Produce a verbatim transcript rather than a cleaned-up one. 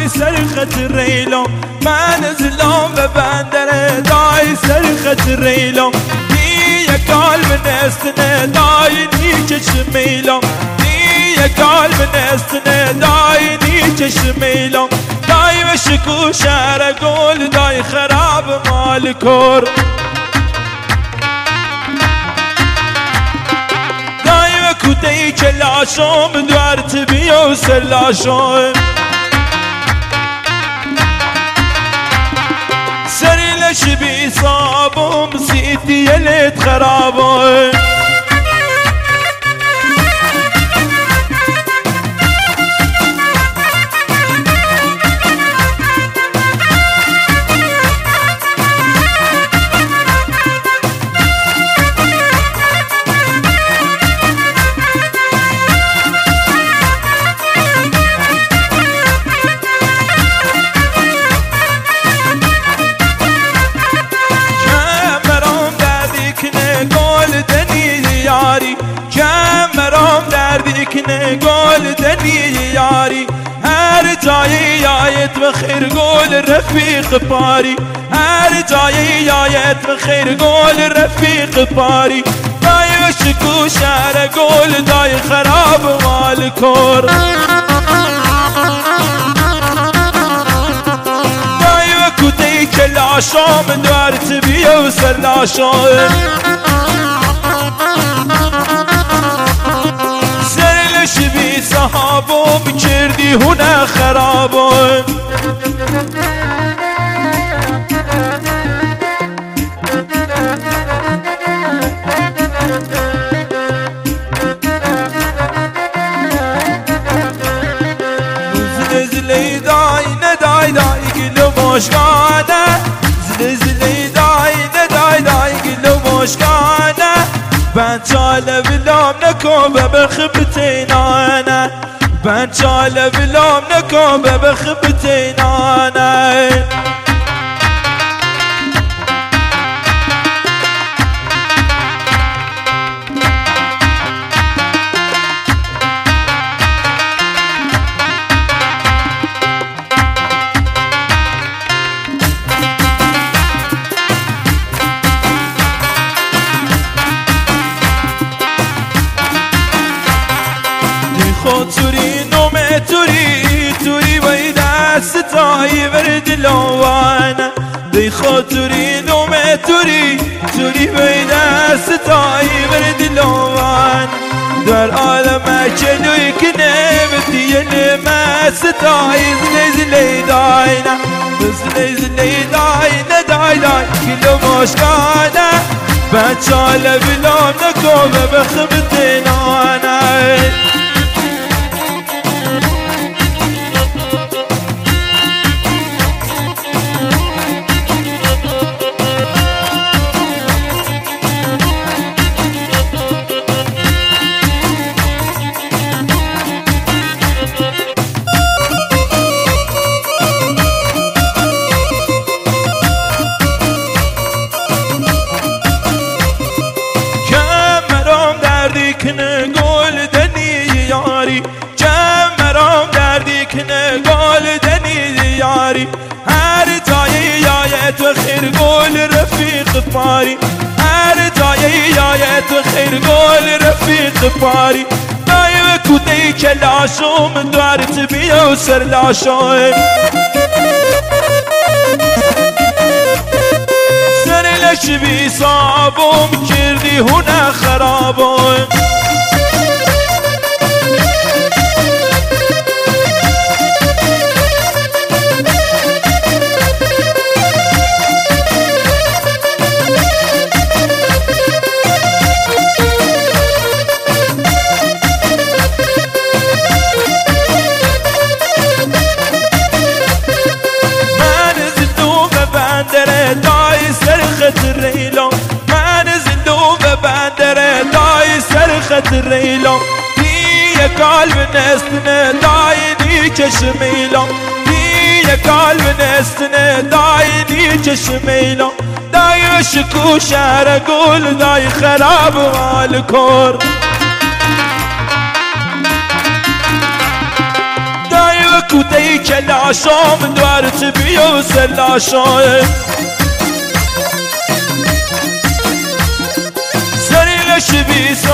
سرخت ریلم منزلم به بندره دای سرخت ریلم دیگه قلب نستنه دای نیچه شمیلم دیگه قلب نستنه دای نیچه شمیلم دای و شکو شهر گل دای خراب مال کور دای و کودهی که لاشم دوارت بیو سر لاشم سری لشبی صابم سیتی یلت خرابم کنه گل دنی یاری هر جایی یایت و خیر گل رفیق پاری هر جایی یایت و خیر گل رفیق پاری دای و شکو شهر گل دای خراب مال کور دای و کودهی که لاشام دارت بیو سر لاشام شبی صحابم کردی هونه خرابم زل زلی دای ندای دای گلو مشکانه زل زلی دای ندای دای گلو مشکانه ben çale bilam ne kobe be khibtinana ben çale bilam ne kobe be khibtinana توری نومه توری توری وی دست تایی ورد لوانه دی خاطری نومه توری توری وی دست تایی ورد لوان در عالم کلوی کنه و دیل مستایی زلی زلی داینا زلی زلی داینا دای دای کلو مشکانه بچاله بلام نکومه بخبتنانه کنه گل دنی یاری جمرام دردی کنه گل دنی یاری هر جایی یایت و خیر گل رفیق پاری هر جایی یایت و خیر گل رفیق پاری دای و کودهی که لاشم دارت بیو سر لاشم سر لشبی صابم کردی هونه خرابم دای سرخت ریلم من زندو به بندره دای سرخت ریلم دیگه قلب نستنه دای نیچه شمیلم دیگه قلب نستنه دای نیچه شمیلم دای و شکو شهر گل دای خراب مال کور دای و تو دی کلاشام دوارت بیو سلاشام زریلش بی